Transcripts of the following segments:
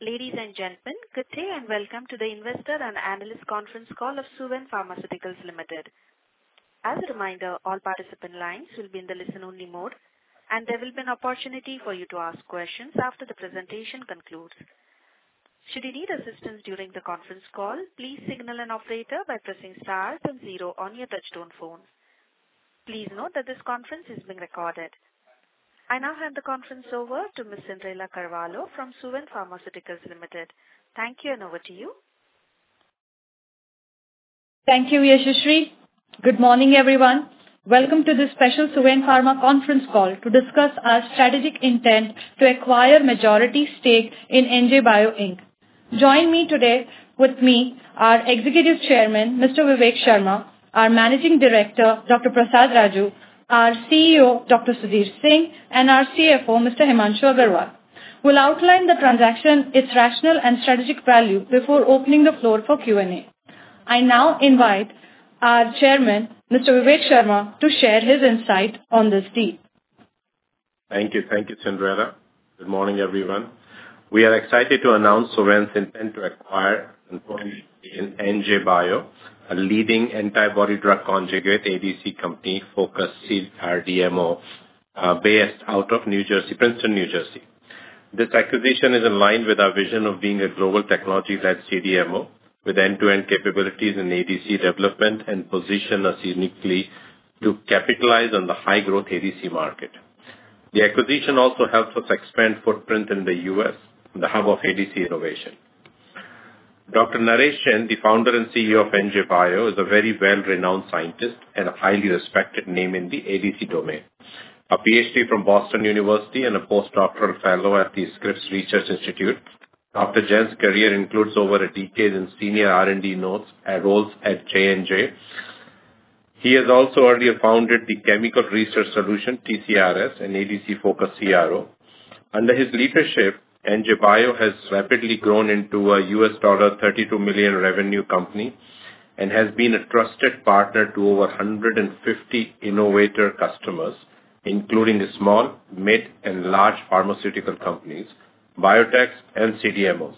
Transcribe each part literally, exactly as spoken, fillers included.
Ladies and gentlemen, good day and welcome to the Investor and Analyst Conference Call of Suven Pharmaceuticals Limited. As a reminder, all participant lines will be in the listen-only mode, and there will be an opportunity for you to ask questions after the presentation concludes. Should you need assistance during the conference call, please signal an operator by pressing star and zero on your touchtone phone. Please note that this conference is being recorded. I now hand the conference over to Miz Cyndrella Carvalho from Suven Pharmaceuticals Limited. Thank you, and over to you. Thank you, Yashashri. Good morning, everyone. Welcome to this special Suven Pharma conference call to discuss our strategic intent to acquire majority stake in N J Bio Incorporated. Join me today with me, our Executive Chairman, Mister Vivek Sharma, our Managing Director, Doctor Prasad Raju, our C E O, Doctor Sudhir Singh, and our C F O, Mister Himanshu Agarwal. We'll outline the transaction, its rationale and strategic value before opening the floor for Q and A. I now invite our Chairman, Mister Vivek Sharma, to share his insight on this deal. Thank you. Thank you, Cyndrella. Good morning, everyone. We are excited to announce Suven's intent to acquire in N J Bio, a leading antibody-drug conjugate A D C company focused C R D M O, uh, based out of New Jersey, Princeton, New Jersey. This acquisition is in line with our vision of being a global technology-led C D M O with end-to-end capabilities in A D C development and position us uniquely to capitalize on the high-growth A D C market. The acquisition also helps us expand footprint in the U S, the hub of A D C innovation. Doctor Naresh Jain, the founder and C E O of N J Bio, is a very well-renowned scientist and a highly respected name in the A D C domain. A P H D from Boston University and a postdoctoral fellow at the Scripps Research Institute, Doctor Jain's career includes over a decade in senior R and D notes and roles at J and J. He has also earlier founded the Chemical Research Solution, T C R S, an A D C-focused C R O. Under his leadership, N J Bio has rapidly grown into a U S thirty-two million revenue company and has been a trusted partner to over one hundred fifty innovator customers, including small, mid, and large pharmaceutical companies, biotechs, and C D M Os.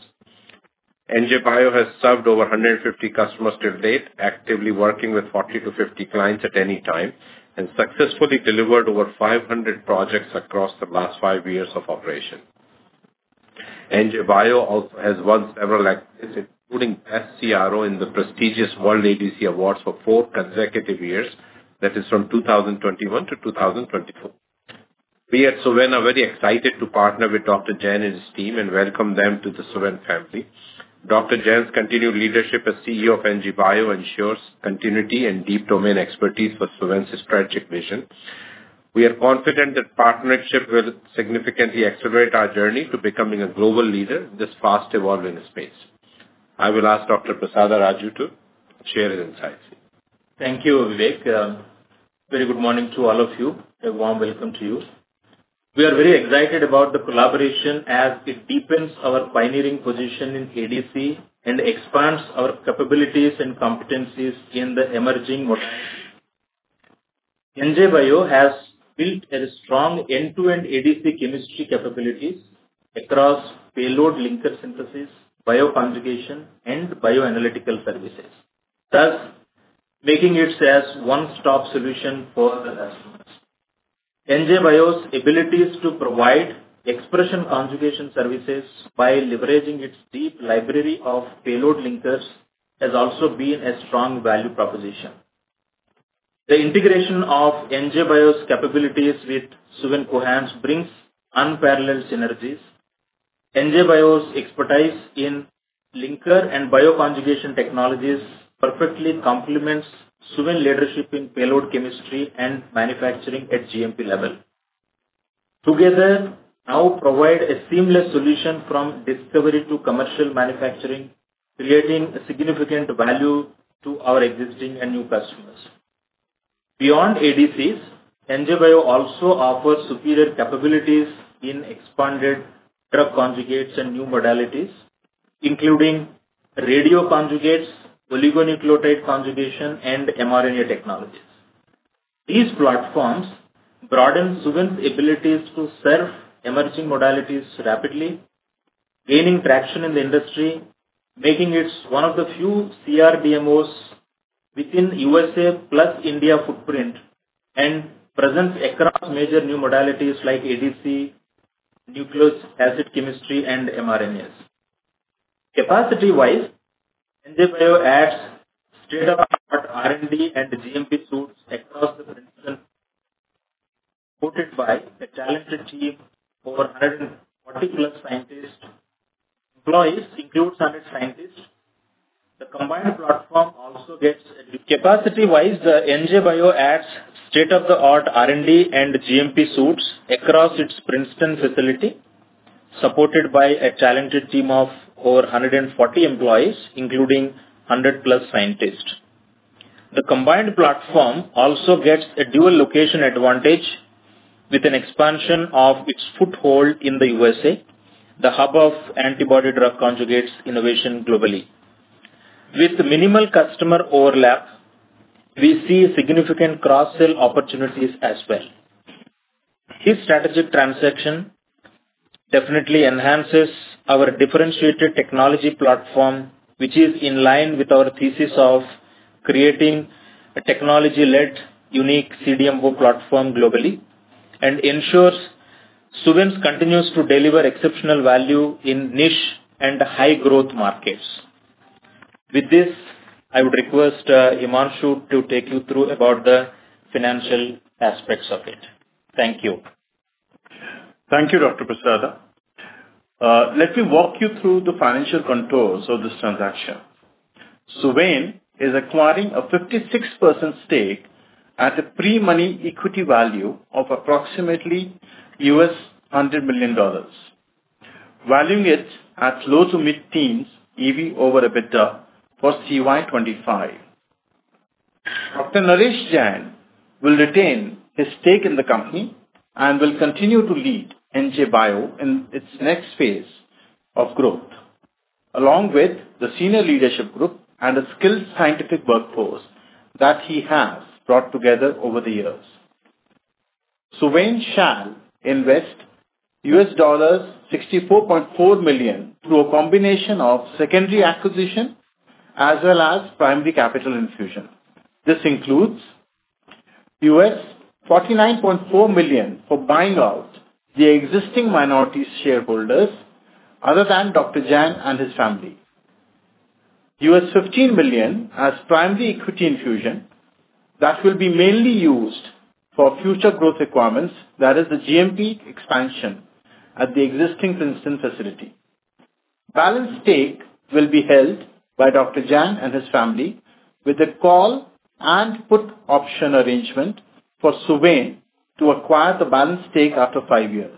N J Bio has served over one hundred fifty customers till date, actively working with forty to fifty clients at any time, and successfully delivered over five hundred projects across the last five years of operation. N J Bio also has won several accolades, including Best C R O in the prestigious World A D C Awards for four consecutive years, that is from two thousand twenty-one to two thousand twenty-four. We at Suven are very excited to partner with Doctor Jain and his team and welcome them to the Suven family. Doctor Jain's continued leadership as C E O of N J Bio ensures continuity and deep domain expertise for Suven's strategic vision. We are confident that partnership will significantly accelerate our journey to becoming a global leader in this fast-evolving space. I will ask Doctor Prasad Raju to share his insights. Thank you, Vivek. Uh, very good morning to all of you. A warm welcome to you. We are very excited about the collaboration as it deepens our pioneering position in A D C and expands our capabilities and competencies in the emerging modalities. N J Bio has built a strong end-to-end A D C chemistry capabilities across payload linker synthesis, bioconjugation, and bioanalytical services, thus making it as one-stop solution for the customers. N J Bio's abilities to provide expression conjugation services by leveraging its deep library of payload linkers has also been a strong value proposition. The integration of N J Bio's capabilities with Suven Cohance brings unparalleled synergies. N J Bio's expertise in linker and bioconjugation technologies perfectly complements Suven leadership in payload chemistry and manufacturing at G M P level. Together, now provide a seamless solution from discovery to commercial manufacturing, creating a significant value to our existing and new customers. Beyond A D Cs, N J Bio also offers superior capabilities in expanded drug conjugates and new modalities, including radioconjugates, oligonucleotide conjugation, and mRNA technologies. These platforms broaden Suven's abilities to serve emerging modalities rapidly, gaining traction in the industry, making it one of the few C R D M Os within U S A plus India footprint and presence across major new modalities like A D C, nucleic acid chemistry, and mRNAs. Capacity-wise, N J Bio adds state-of-the-art R and D and G M P suites across the Princeton, supported by a talented team over one hundred forty plus scientists. Employees includes one hundred scientists. The combined platform also gets capacity-wise. The N J Bio adds state-of-the-art R and D and G M P suites across its Princeton facility, supported by a talented team of over one hundred forty employees, including one hundred plus scientists. The combined platform also gets a dual location advantage with an expansion of its foothold in the U S A, the hub of antibody drug conjugates innovation globally. With minimal customer overlap, we see significant cross-sell opportunities as well. This strategic transaction definitely enhances our differentiated technology platform, which is in line with our thesis of creating a technology-led, unique C D M O platform globally, and ensures Suven continues to deliver exceptional value in niche and high-growth markets. With this, I would request uh, Himanshu to take you through about the financial aspects of it. Thank you. Thank you, Doctor Prasada. Uh, let me walk you through the financial contours of this transaction. Suven is acquiring a fifty-six percent stake at a pre-money equity value of approximately U S one hundred million dollars, valuing it at low to mid-teens E V over EBITDA for C Y twenty-five. Doctor Naresh Jain will retain his stake in the company and will continue to lead N J Bio in its next phase of growth, along with the senior leadership group and a skilled scientific workforce that he has brought together over the years. Suven shall invest U S dollars sixty-four point four million through a combination of secondary acquisition as well as primary capital infusion. This includes U S forty-nine point four million for buying out the existing minority shareholders other than Doctor Jain and his family. U S fifteen million as primary equity infusion that will be mainly used for future growth requirements, that is the G M P expansion at the existing Princeton facility. Balance stake will be held by Doctor Jain and his family with a call and put option arrangement for Suven to acquire the balance stake after five years.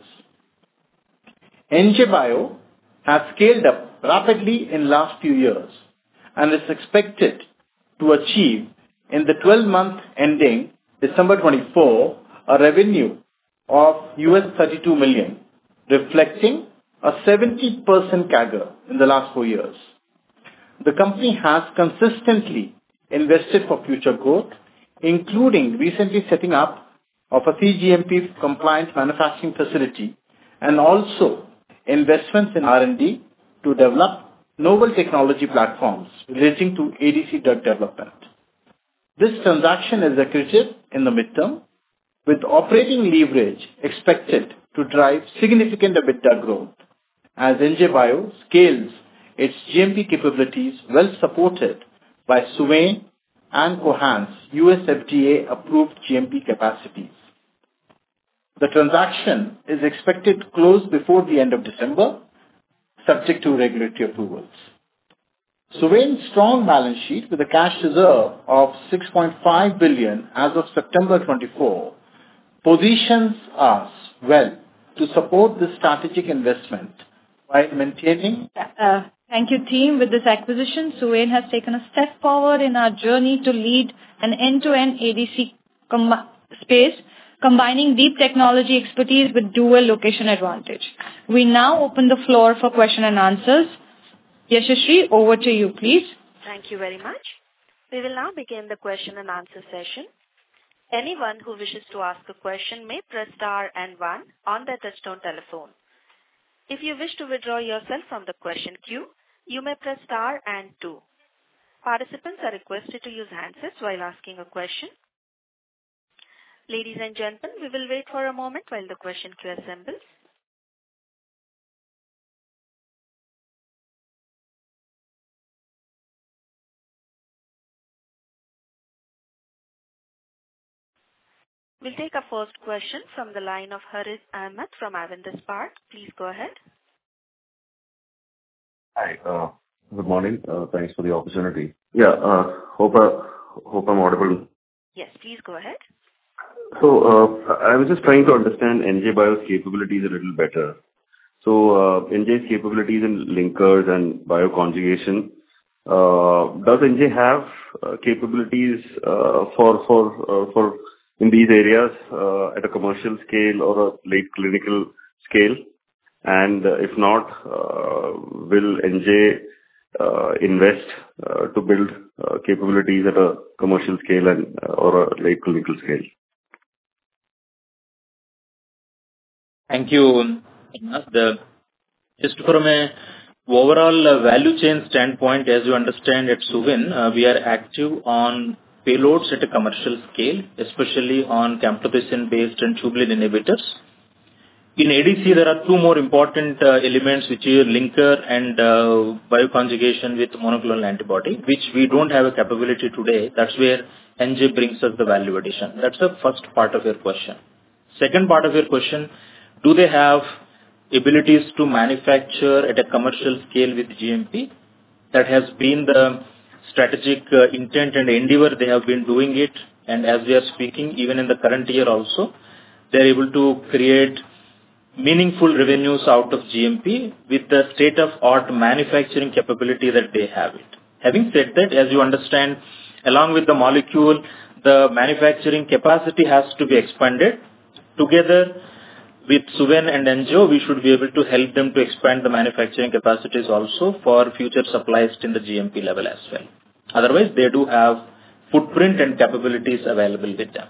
N J Bio has scaled up rapidly in last few years and is expected to achieve in the twelve month ending December twenty-four a revenue of U S thirty-two million, reflecting a seventy percent C A G R in the last four years. The company has consistently invested for future growth, including recently setting up of a C G M P compliant manufacturing facility and also investments in R and D to develop novel technology platforms relating to A D C drug development. This transaction is accretive in the midterm, with operating leverage expected to drive significant EBITDA growth as N J Bio scales its G M P capabilities well supported by Suven and Cohance U S F D A approved G M P capacities. The transaction is expected to close before the end of December, subject to regulatory approvals. Suven's strong balance sheet with a cash reserve of six point five billion as of September twenty-fourth positions us well to support this strategic investment while maintaining. Uh, thank you, team. With this acquisition, Suven has taken a step forward in our journey to lead an end-to-end A D C com- space, combining deep technology expertise with dual location advantage. We now open the floor for question and answers. Yashashree, over to you, please. Thank you very much. We will now begin the question and answer session. Anyone who wishes to ask a question may press star and one on their touchtone telephone. If you wish to withdraw yourself from the question queue, you may press star and two. Participants are requested to use handsets while asking a question. Ladies and gentlemen, we will wait for a moment while the question queue assembles. We'll take our first question from the line of Harith Ahmed from Avendus Spark. Please go ahead. Hi. Uh, good morning. Uh, thanks for the opportunity. Yeah. Uh, hope uh, hope I'm audible. Yes, please go ahead. So uh, I was just trying to understand N J Bio's capabilities a little better. So uh, N J's capabilities in linkers and bioconjugation. Uh, does N J have uh, capabilities uh, for for uh, for in these areas uh, at a commercial scale or a late clinical scale? And uh, if not, uh, will N J uh, invest uh, to build uh, capabilities at a commercial scale and uh, or a late clinical scale? Thank you. The, just from a overall uh, value chain standpoint, as you understand at Suven, uh, we are active on payloads at a commercial scale, especially on camptothecin-based and tubulin inhibitors. In A D C, there are two more important uh, elements, which are linker and uh, bioconjugation with monoclonal antibody, which we don't have a capability today. That's where N J brings us the value addition. That's the first part of your question. Second part of your question, do they have abilities to manufacture at a commercial scale with G M P? That has been the strategic uh, intent and endeavor. They have been doing it, and as we are speaking, even in the current year also, they are able to create meaningful revenues out of G M P with the state-of-art manufacturing capability that they have it. Having said that, as you understand, along with the molecule, the manufacturing capacity has to be expanded. Together with Suven and N J O, we should be able to help them to expand the manufacturing capacities also for future supplies in the G M P level as well. Otherwise, they do have footprint and capabilities available with them.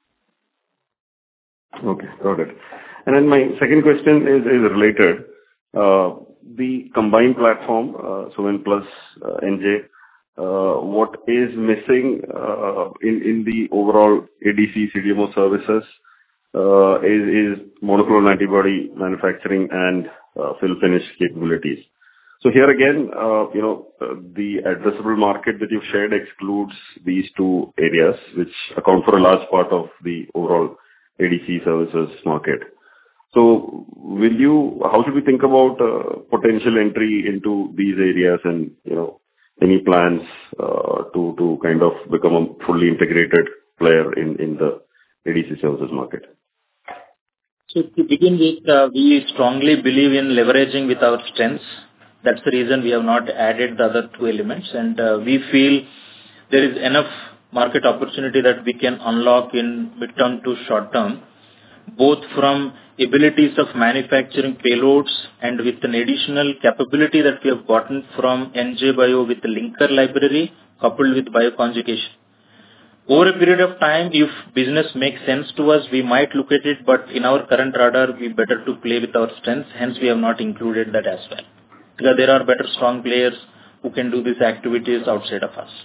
Okay, got it. And then my second question is, is related. Uh, the combined platform, uh, Suven plus uh, N J, uh, what is missing uh, in, in the overall A D C C D M O services uh, is, is monoclonal antibody manufacturing and uh, fill finish capabilities. So here again, uh, you know, uh, the addressable market that you've shared excludes these two areas, which account for a large part of the overall A D C services market. So will you, how should we think about uh, potential entry into these areas and, you know, any plans uh, to, to kind of become a fully integrated player in, in the A D C services market? So to begin with, uh, we strongly believe in leveraging with our strengths. That's the reason we have not added the other two elements, and uh, we feel there is enough market opportunity that we can unlock in mid-term to short-term, both from abilities of manufacturing payloads and with an additional capability that we have gotten from N J Bio with the linker library coupled with bioconjugation. Over a period of time, if business makes sense to us, we might look at it, but in our current radar, we better to play with our strengths, hence we have not included that as well. Because there are better strong players who can do these activities outside of us.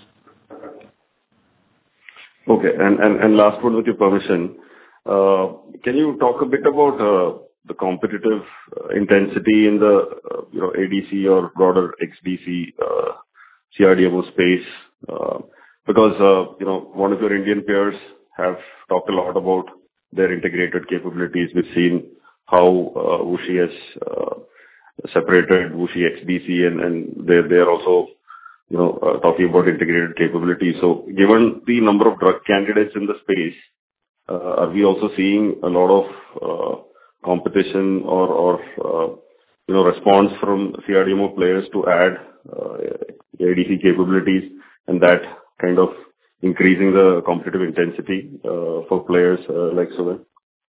Okay, and, and, and last one with your permission, uh, can you talk a bit about uh, the competitive uh, intensity in the uh, you know A D C or broader X D C uh, C R D M O space? Uh, because uh, you know one of your Indian peers have talked a lot about their integrated capabilities. We've seen how uh, WuXi has uh, separated WuXi X D C, and, and they're they're also you know uh, talking about integrated capabilities. So given the number of drug candidates in the space, Uh, are we also seeing a lot of uh, competition or, or uh, you know, response from C R D M O players to add uh, A D C capabilities, and that kind of increasing the competitive intensity uh, for players uh, like Suven?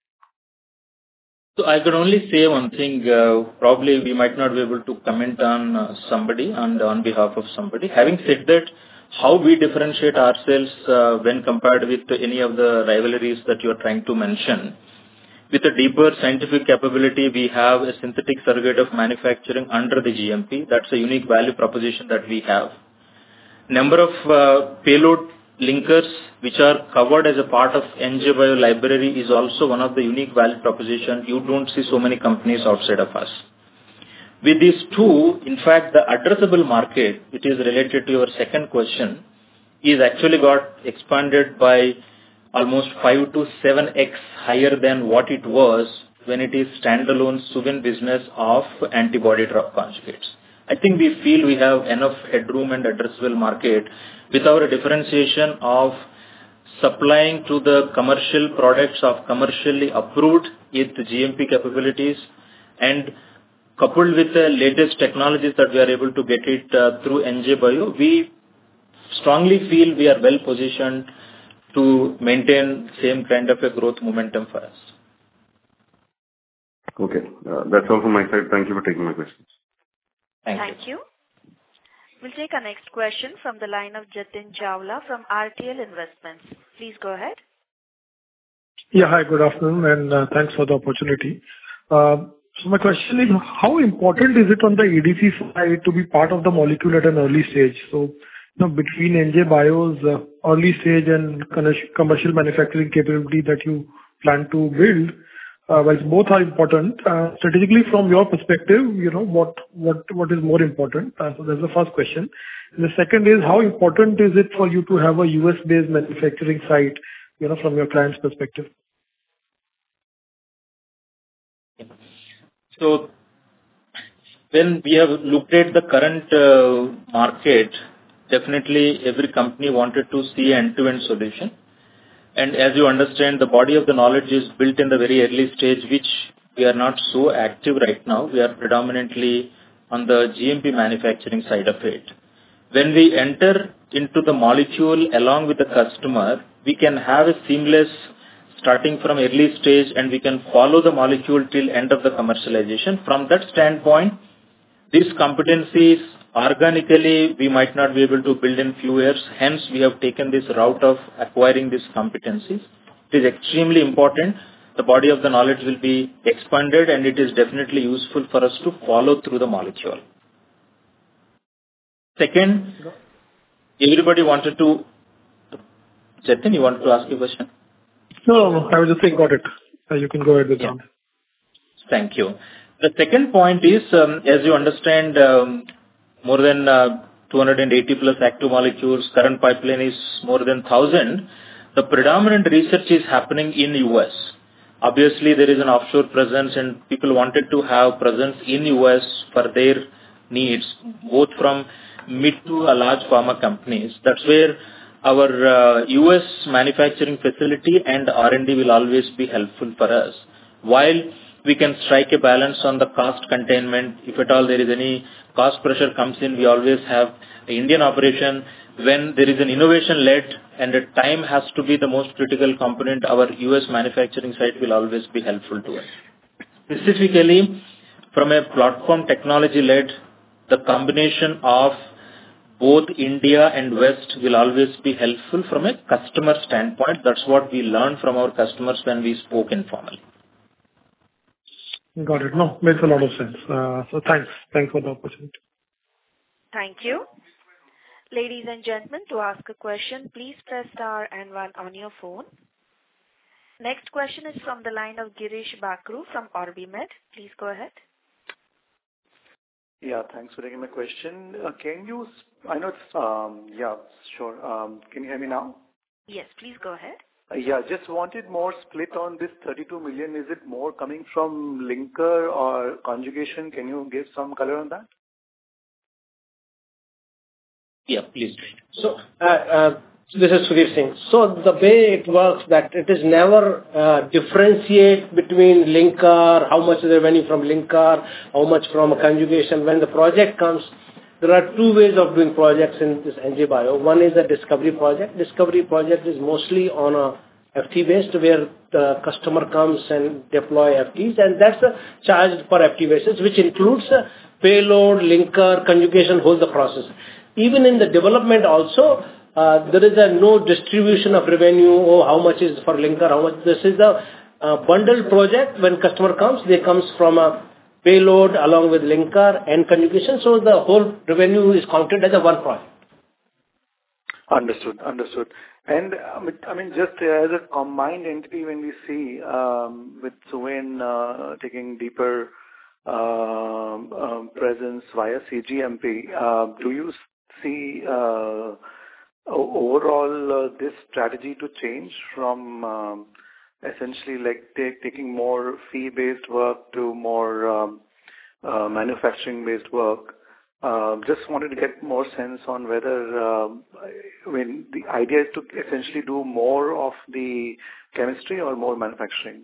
So I could only say one thing. Uh, probably we might not be able to comment on uh, somebody and on behalf of somebody. Having said that, how we differentiate ourselves uh, when compared with any of the rivalries that you are trying to mention with a deeper scientific capability, we have a synthetic surrogate of manufacturing under the G M P. That's a unique value proposition that we have. Number of uh, payload linkers which are covered as a part of N J Bio library is also one of the unique value proposition. You don't see so many companies outside of us. With these two, in fact, the addressable market, which is related to your second question, is actually got expanded by almost five to seven x higher than what it was when it is standalone Suven business of antibody drug conjugates. I think we feel we have enough headroom and addressable market with our differentiation of supplying to the commercial products of commercially approved with G M P capabilities, and coupled with the latest technologies that we are able to get it uh, through N J Bio, we strongly feel we are well positioned to maintain same kind of a growth momentum for us. Okay. Uh, that's all from my side. Thank you for taking my questions. Thank, Thank you. you. We'll take our next question from the line of Jatin Chawla from R T L Investments. Please go ahead. Yeah, hi, good afternoon, and uh, thanks for the opportunity. Uh, so my question is, how important is it on the A D C side to be part of the molecule at an early stage? So, you know, between N J Bio's uh, early stage and commercial manufacturing capability that you plan to build, uh, while both are important, uh, strategically from your perspective, you know, what what what is more important? Uh, so that's the first question. And the second is, how important is it for you to have a U S-based manufacturing site, you know, from your client's perspective? So when we have looked at the current uh, market, definitely every company wanted to see an end-to-end solution. And as you understand, the body of the knowledge is built in the very early stage, which we are not so active right now. We are predominantly on the G M P manufacturing side of it. When we enter into the molecule along with the customer, we can have a seamless starting from early stage, and we can follow the molecule till end of the commercialization. From that standpoint, these competencies organically we might not be able to build in few years. Hence, we have taken this route of acquiring these competencies. It is extremely important. The body of the knowledge will be expanded, and it is definitely useful for us to follow through the molecule. Second, everybody wanted to... Jatin, you wanted to ask a question? No, no, I was just saying, got it. Uh, you can go ahead with yeah. that. Thank you. The second point is, um, as you understand, um, more than uh, two hundred eighty plus active molecules, current pipeline is more than one thousand. The predominant research is happening in U S. Obviously, there is an offshore presence, and people wanted to have presence in U S for their needs, both from mid to a large pharma companies. That's where our uh, U S manufacturing facility and R and D will always be helpful for us. While we can strike a balance on the cost containment, if at all there is any cost pressure comes in, we always have an Indian operation. When there is an innovation led and the time has to be the most critical component, our U S manufacturing site will always be helpful to us. Specifically, from a platform technology led, the combination of both India and West will always be helpful from a customer standpoint. That's what we learned from our customers when we spoke informally. Got it. No, makes a lot of sense. Uh, so thanks. Thanks for the opportunity. Thank you. Ladies and gentlemen, to ask a question, please press star and one on your phone. Next question is from the line of Girish Bakru from OrbiMed. Please go ahead. Yeah, thanks for taking my question. Uh, can you, I know it's, um, yeah, sure. Um, can you hear me now? Yes, please go ahead. Uh, yeah, just wanted more split on this thirty-two million. Is it more coming from linker or conjugation? Can you give some color on that? Yeah, please. So, uh, uh, this is Sudhir Singh. So, the way it works that it is never uh, differentiate between linker, how much is the revenue from linker, how much from a conjugation. When the project comes, there are two ways of doing projects in this N J Bio. One is a discovery project. Discovery project is mostly on a F T based, where the customer comes and deploy F Ts, and that's a charged per F T basis, which includes a payload, linker, conjugation, whole the process. Even in the development also, uh, there is a no distribution of revenue, or how much is for linker, how much. This is the uh, bundled project. When customer comes, they comes from a payload along with linker and conjugation. So the whole revenue is counted as a one project. Understood. Understood. And um, I mean, just as a combined entity, when we see um, with Suven uh, taking deeper um, um, presence via C G M P, uh, do you see uh, overall uh, this strategy to change from um, essentially like take, taking more fee-based work to more um, uh, manufacturing-based work? Uh, just wanted to get more sense on whether, um, I mean, the idea is to essentially do more of the chemistry or more manufacturing.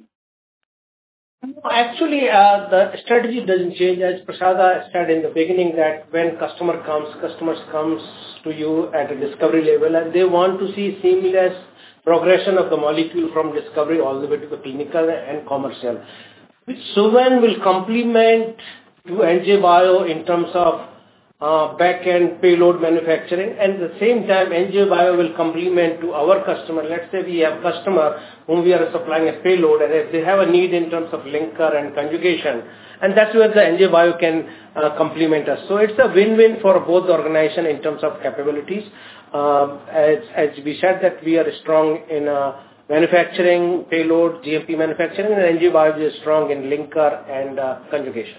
Actually, uh, the strategy doesn't change. As Prasada said in the beginning, that when customer comes, customers comes to you at a discovery level, and they want to see seamless progression of the molecule from discovery all the way to the clinical and commercial. Suven will complement to N J Bio in terms of uh, back-end payload manufacturing, and at the same time, N J Bio will complement to our customer. Let's say we have customer whom we are supplying a payload, and if they have a need in terms of linker and conjugation, and that's where the N J Bio can uh, complement us. So it's a win-win for both the organization in terms of capabilities. Um, as, as we said that we are strong in uh, manufacturing, payload, G M P manufacturing, and N J Bio is strong in linker and uh, conjugation.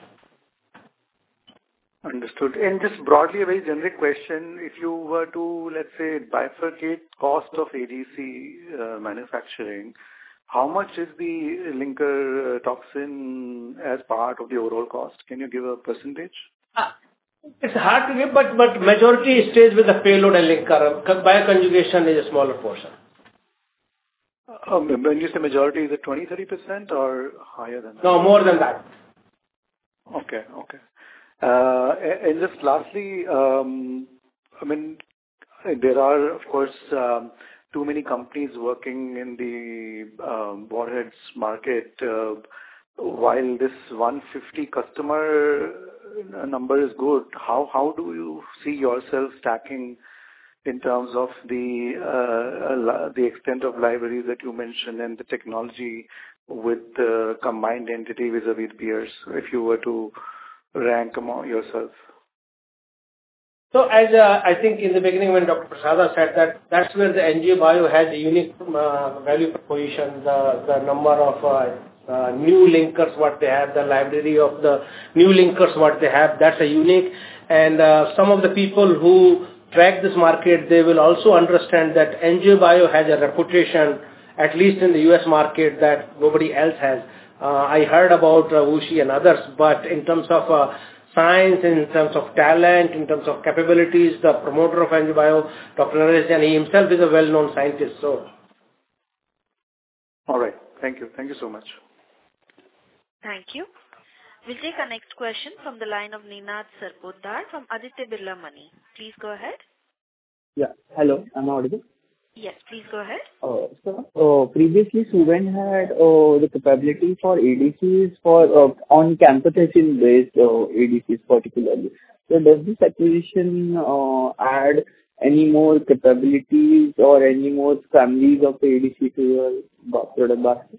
Understood. And just broadly, a very generic question, if you were to, let's say, bifurcate cost of A D C uh, manufacturing, how much is the linker uh, toxin as part of the overall cost? Can you give a percentage? Uh, it's hard to give, but, but majority stays with the payload and linker. Bioconjugation is a smaller portion. Um, when you say majority, is it twenty to thirty percent or higher than that? No, more than that. Okay, okay. Uh, and just lastly, um, I mean, there are, of course, um, too many companies working in the um, warheads market. Uh, while this one hundred fifty customer number is good, how how do you see yourself stacking in terms of the uh, the extent of libraries that you mentioned and the technology with the combined entity vis-a-vis peers, if you were to rank among yourself? So as uh, I think in the beginning when Doctor Prasada said that that's where the N J Bio has a unique uh, value proposition, the, the number of uh, uh, new linkers what they have, the library of the new linkers what they have, that's a unique. And uh, some of the people who track this market, they will also understand that N J Bio has a reputation, at least in the U S market, that nobody else has. Uh, I heard about uh, WuXi and others, but in terms of uh, science, in terms of talent, in terms of capabilities, the promoter of N J Bio, Doctor Naresh Jain, he himself is a well-known scientist. So, all right. Thank you. Thank you so much. Thank you. We'll take our next question from the line of Ninad Sarpotdar from Aditya Birla Money. Please go ahead. Yeah. Hello. Am I audible? Yes, please go ahead. Uh, so, uh, previously, Suven had uh, the capability for A D Cs for uh, on camptothecin-based uh, A D Cs particularly. So, does this acquisition uh, add any more capabilities or any more families of A D C to your product basket?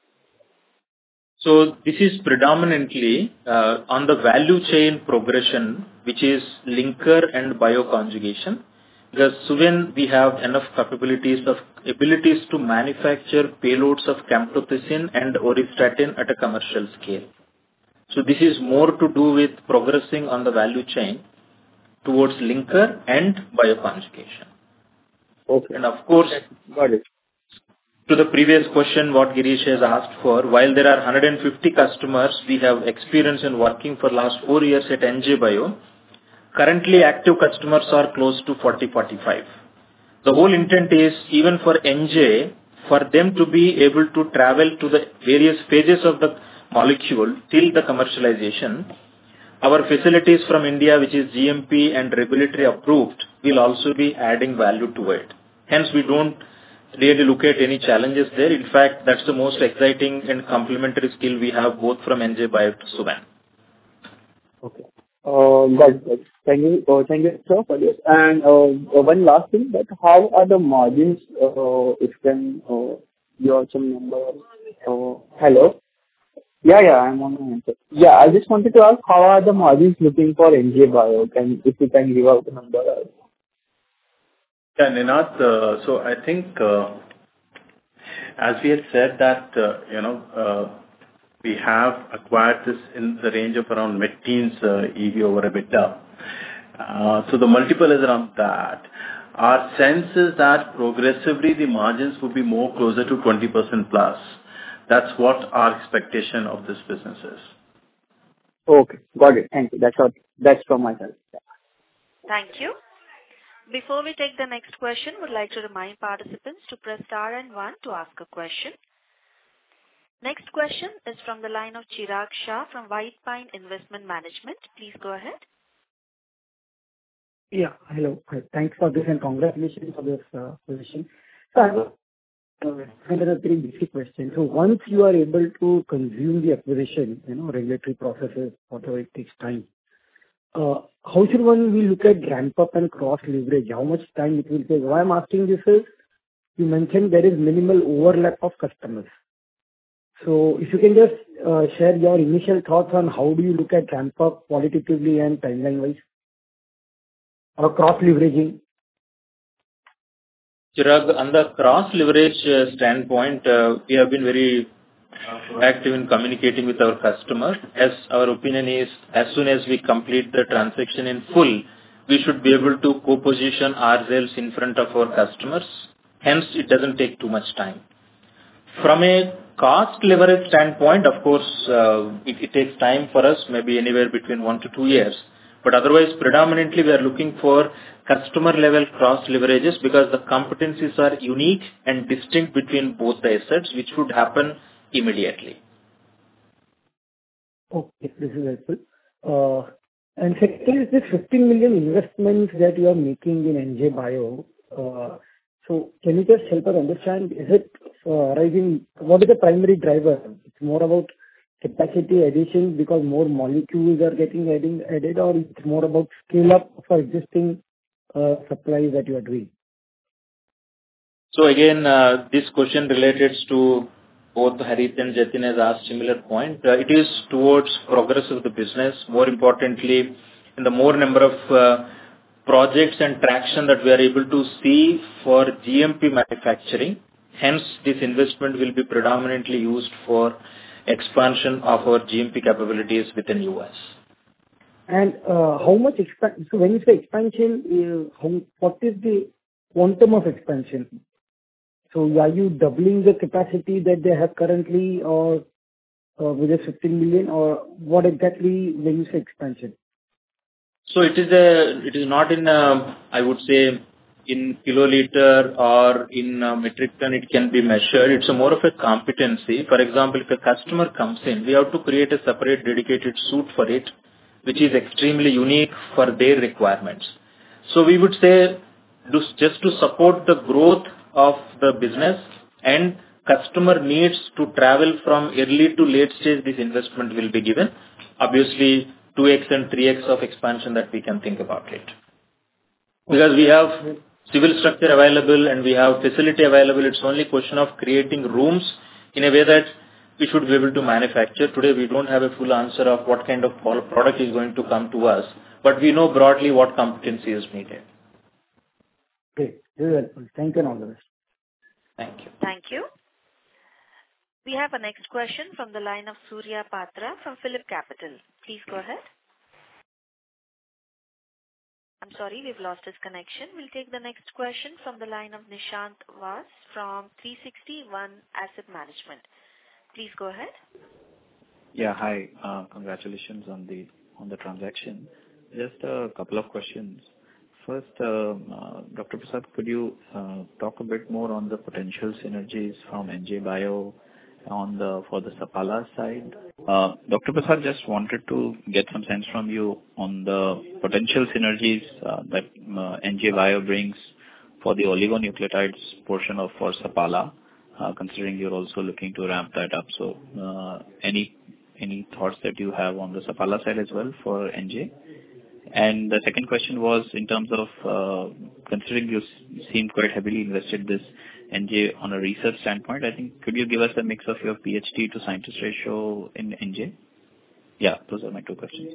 So, this is predominantly uh, on the value chain progression, which is linker and bioconjugation. Because Suven, we have enough capabilities of abilities to manufacture payloads of camptothecin and auristatin at a commercial scale. So this is more to do with progressing on the value chain towards linker and bioconjugation. Okay. And of course, got it. To the previous question, what Girish has asked for, while there are one hundred fifty customers, we have experience in working for last four years at N J Bio. Currently, active customers are close to forty to forty-five. The whole intent is, even for N J, for them to be able to travel to the various phases of the molecule till the commercialization. Our facilities from India, which is G M P and regulatory approved, will also be adding value to it. Hence, we don't really look at any challenges there. In fact, that's the most exciting and complementary skill we have both from N J Bio to Suven. Okay. Uh, got it. Thank you. Uh, thank you, sir, for this. And uh, one last thing, that how are the margins, uh, if you can uh, give out some number? Oh, hello. Yeah, yeah, I'm on my answer. Yeah, I just wanted to ask how are the margins looking for N J Bio? Can if you can give out the number. Yeah, Ninad, uh, so I think, uh, as we had said that, uh, you know, uh, we have acquired this in the range of around mid-teens uh, E V over EBITDA. Uh, So the multiple is around that. Our sense is that progressively the margins will be more closer to twenty percent plus. That's what our expectation of this business is. Okay, got it. Thank you. That's all. That's from my side. Yeah. Thank you. Before we take the next question, would like to remind participants to press star and one to ask a question. Next question is from the line of Chirag Shah from White Pine Investment Management. Please go ahead. Yeah. Hello. Hi. Thanks for this and congratulations for this uh, position. So I have a uh, kind of a very basic question. So once you are able to consume the acquisition, you know, regulatory processes, whatever it takes time, uh, how should one we look at ramp up and cross leverage? How much time it will take? Why I'm asking this is, you mentioned there is minimal overlap of customers. So if you can just uh, share your initial thoughts on how do you look at ramp up qualitatively and timeline wise, or cross leveraging? Chirag, on the cross leverage uh, standpoint, uh, we have been very uh, proactive in communicating with our customers. As our opinion is, as soon as we complete the transaction in full, we should be able to co-position ourselves in front of our customers. Hence, it doesn't take too much time. From a cost leverage standpoint, of course, uh, it, it takes time for us, maybe anywhere between one to two years. But otherwise, predominantly, we are looking for customer level cross leverages because the competencies are unique and distinct between both the assets, which should happen immediately. Okay, this is helpful. Uh, and second is this fifteen million investments that you are making in N J Bio. Uh, so can you just help us understand, is it uh, arising, what is the primary driver? It's more about capacity addition because more molecules are getting adding, added, or it's more about scale up for existing uh, supplies that you are doing? So again, uh, this question related to both Harit and Jatin has asked similar point. Uh, it is towards progress of the business. More importantly, in the more number of uh, projects and traction that we are able to see for G M P manufacturing. Hence, this investment will be predominantly used for expansion of our G M P capabilities within U S. And uh, how much expansion? So when you say expansion, uh, how, what is the quantum of expansion? So are you doubling the capacity that they have currently, or uh, with a fifteen million, or what exactly when you say expansion? So it is a, it is not in a, I would say, in kiloliter or in a metric ton it can be measured. It's a more of a competency. For example, if a customer comes in, we have to create a separate dedicated suite for it, which is extremely unique for their requirements. So we would say, just to support the growth of the business and customer needs to travel from early to late stage, this investment will be given. Obviously, two X and three X of expansion that we can think about it. Because we have civil structure available and we have facility available, it's only a question of creating rooms in a way that we should be able to manufacture. Today, we don't have a full answer of what kind of product is going to come to us, but we know broadly what competency is needed. Great. Very helpful. Thank you and all the best. Thank you. Thank you. We have a next question from the line of Surya Patra from Phillip Capital. Please go ahead. I'm sorry, we've lost his connection. We'll take the next question from the line of Nishant Vas from three sixty-one Asset Management. Please go ahead. Yeah, hi. Uh, congratulations on the on the transaction. Just a couple of questions. First, uh, uh, Doctor Prasad, could you uh, talk a bit more on the potential synergies from N J Bio on the for the Sapala side? Uh, Doctor Prasad, just wanted to get some sense from you on the potential synergies uh, that uh, N J Bio brings for the oligonucleotides portion of for Sapala, uh, considering you're also looking to ramp that up. So, uh, any any thoughts that you have on the Sapala side as well for N J? And the second question was in terms of uh, considering you s- seem quite heavily invested this N J on a research standpoint, I think could you give us a mix of your PhD to scientist ratio in N J? Yeah, those are my two questions.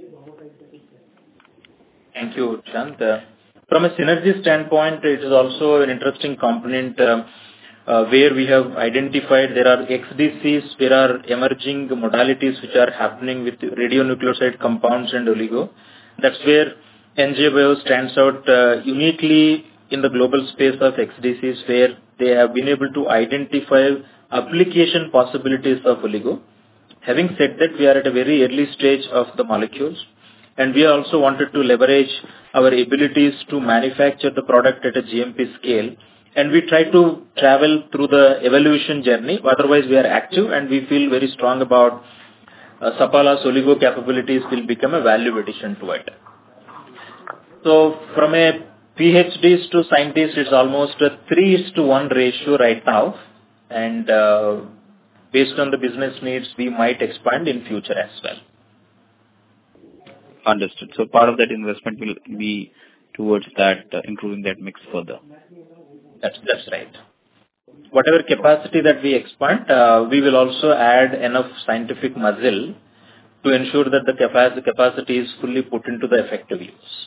Thank you, Chand. Uh, From a synergy standpoint, it is also an interesting component uh, uh, where we have identified there are X D Cs, there are emerging modalities which are happening with radionucleoside compounds and oligo. That's where N J Bio stands out uh, uniquely in the global space of X D Cs, where they have been able to identify application possibilities of oligo. Having said that, we are at a very early stage of the molecules, and we also wanted to leverage our abilities to manufacture the product at a G M P scale. And we try to travel through the evolution journey. Otherwise, we are active, and we feel very strong about uh, Sapala's oligo capabilities will become a value addition to it. So from a PhDs to scientists, it's almost a three is to one ratio right now. And uh, based on the business needs, we might expand in future as well. Understood. So part of that investment will be towards that, uh, improving that mix further. That's, that's right. Whatever capacity that we expand, uh, we will also add enough scientific muscle to ensure that the capacity, capacity is fully put into the effective use.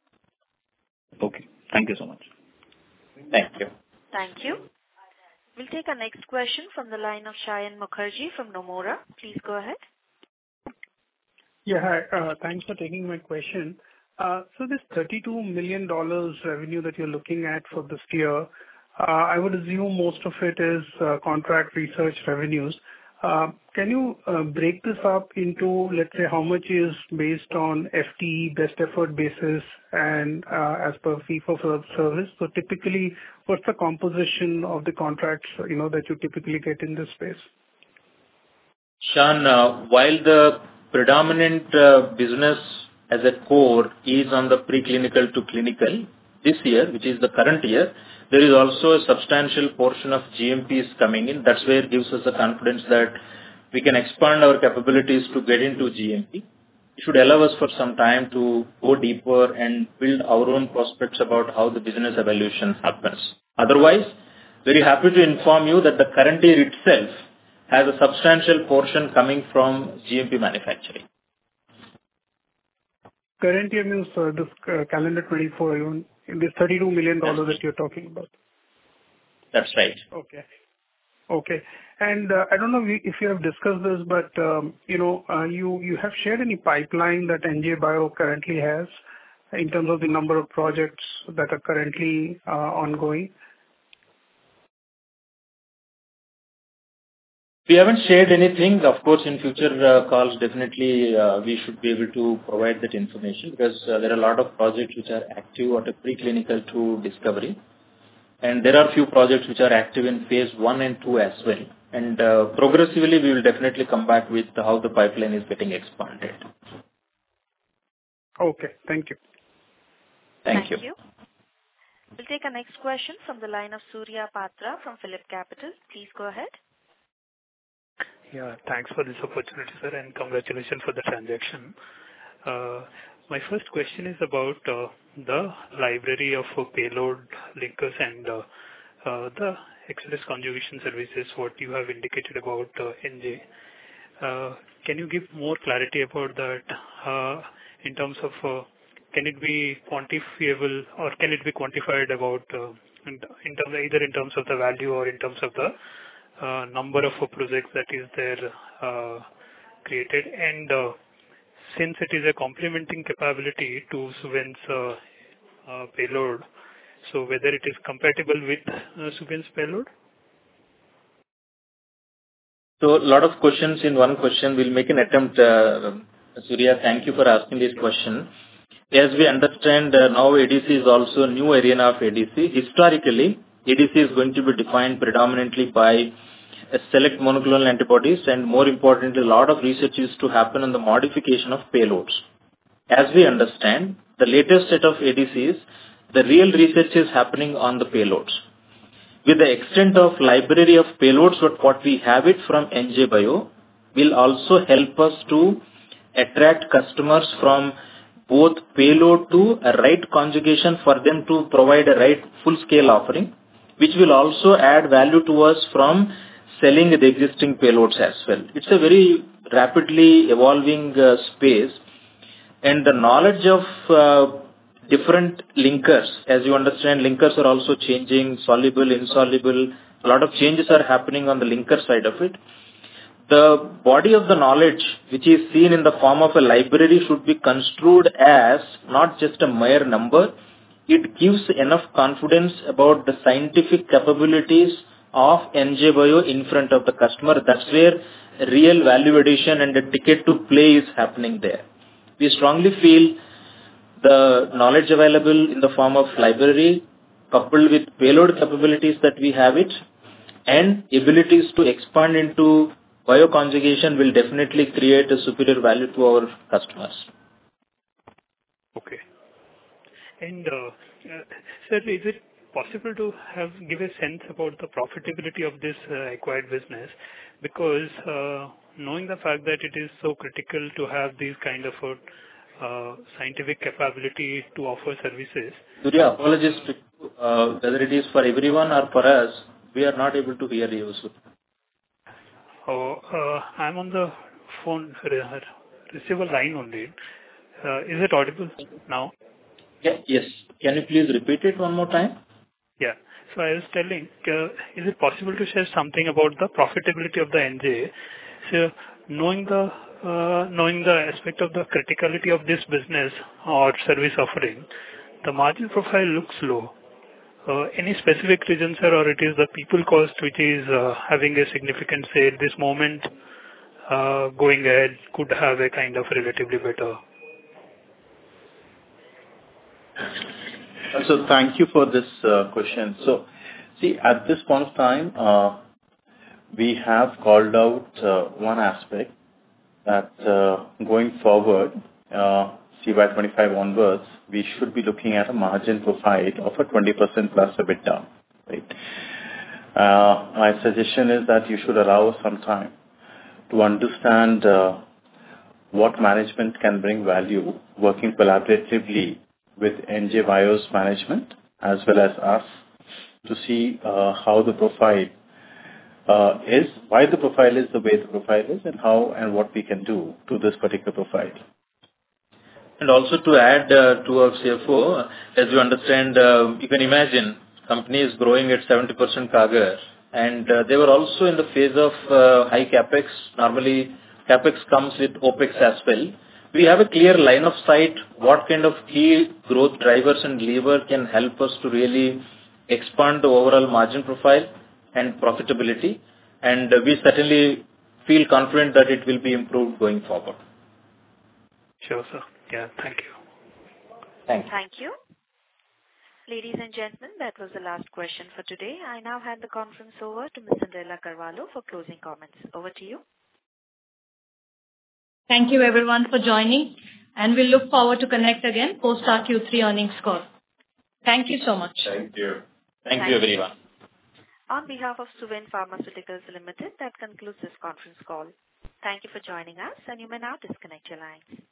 Okay. Thank you so much. Thank you. Thank you. We'll take our next question from the line of Shayan Mukherjee from Nomura. Please go ahead. Yeah, hi. Uh, thanks for taking my question. Uh, so this thirty-two million dollars revenue that you're looking at for this year, uh, I would assume most of it is uh, contract research revenues. Uh, can you uh, break this up into, let's say, how much is based on F T E, best effort basis, and uh, as per fee for service? So typically, what's the composition of the contracts, you know, that you typically get in this space? Sean, uh, while the predominant uh, business as a core is on the preclinical to clinical, this year, which is the current year, there is also a substantial portion of G M Ps coming in. That's where it gives us the confidence that we can expand our capabilities to get into G M P. It should allow us for some time to go deeper and build our own prospects about how the business evolution happens. Otherwise, very happy to inform you that the current year itself has a substantial portion coming from G M P manufacturing. Current year means uh, this uh, calendar twenty-four, even in this thirty-two million dollars that you're talking about. That's right. Okay. Okay. And uh, I don't know if you have discussed this, but um, you know, uh, you you have shared any pipeline that N J Bio currently has in terms of the number of projects that are currently uh, ongoing? We haven't shared anything. Of course, in future uh, calls, definitely uh, we should be able to provide that information because uh, there are a lot of projects which are active at a preclinical to discovery. And there are few projects which are active in phase one and two as well. And uh, progressively, we will definitely come back with how the pipeline is getting expanded. Okay. Thank you. Thank, Thank you. you. We'll take our next question from the line of Surya Patra from Phillip Capital. Please go ahead. Yeah, thanks for this opportunity, sir, and congratulations for the transaction. Uh, my first question is about uh, the library of uh, payload linkers and uh, uh, the Express Conjugation Services, what you have indicated about uh, N J. Uh, can you give more clarity about that uh, in terms of uh, can it be quantifiable or can it be quantified about uh, in, in terms of, either in terms of the value or in terms of the Uh, number of uh, projects that is there uh, created, and uh, since it is a complementing capability to Suven's uh, uh, payload, so whether it is compatible with uh, Suven's payload? So a lot of questions in one question. We'll make an attempt. Uh, Surya, thank you for asking this question. As we understand, uh, now A D C is also a new arena of A D C. Historically, A D C is going to be defined predominantly by a select monoclonal antibodies, and more importantly, a lot of research used to happen on the modification of payloads. As we understand, the latest set of A D Cs, the real research is happening on the payloads. With the extent of library of payloads, what, what we have it from N J Bio, will also help us to attract customers from both payload to a right conjugation for them to provide a right full-scale offering, which will also add value to us from selling the existing payloads as well. It's a very rapidly evolving uh, space, and the knowledge of uh, different linkers, as you understand, linkers are also changing, soluble, insoluble, a lot of changes are happening on the linker side of it. The body of the knowledge, which is seen in the form of a library, should be construed as not just a mere number. It gives enough confidence about the scientific capabilities of N J Bio in front of the customer. That's where real value addition and the ticket to play is happening there. We strongly feel the knowledge available in the form of library, coupled with payload capabilities that we have it, and abilities to expand into bioconjugation will definitely create a superior value to our customers. Okay. And uh, uh, sir, is it possible to have give a sense about the profitability of this uh, acquired business? Because uh, knowing the fact that it is so critical to have these kind of a Uh, scientific capability to offer services. Surya, apologies to uh, whether it is for everyone or for us, we are not able to hear you. So. Oh, uh, I'm on the phone re- receiver line only. Uh, is it audible now? Yeah, yes. Can you please repeat it one more time? Yeah. So I was telling, uh, is it possible to share something about the profitability of the N J? So knowing the Uh, knowing the aspect of the criticality of this business or service offering, the margin profile looks low. Uh, any specific reason, sir, or it is the people cost which is uh, having a significant say at this moment, uh, going ahead could have a kind of relatively better? So thank you for this uh, question. So see, at this point of time, uh, we have called out uh, one aspect that uh, going forward, uh, C Y twenty-five onwards, we should be looking at a margin profile of a twenty percent plus EBITDA. Right? Uh, my suggestion is that you should allow some time to understand uh, what management can bring value working collaboratively with N J Bio's management as well as us to see uh, how the profile Uh, is, why the profile is the way the profile is, and how and what we can do to this particular profile. And also to add uh, to our C F O, as you understand, uh, you can imagine company is growing at seventy percent C A G R, and uh, they were also in the phase of uh, high capex. Normally, capex comes with OPEX as well. We have a clear line of sight what kind of key growth drivers and lever can help us to really expand the overall margin profile and profitability, and we certainly feel confident that it will be improved going forward. Sure, sir. Yeah, thank you. Thank you. Thank you. Ladies and gentlemen, that was the last question for today. I now hand the conference over to Miz Cinderella Carvalho for closing comments. Over to you. Thank you everyone for joining, and we'll look forward to connect again post our Q three earnings call. Thank you so much. Thank you. Thank, Thank you everyone. On behalf of Suven Pharmaceuticals Limited, that concludes this conference call. Thank you for joining us, and you may now disconnect your lines.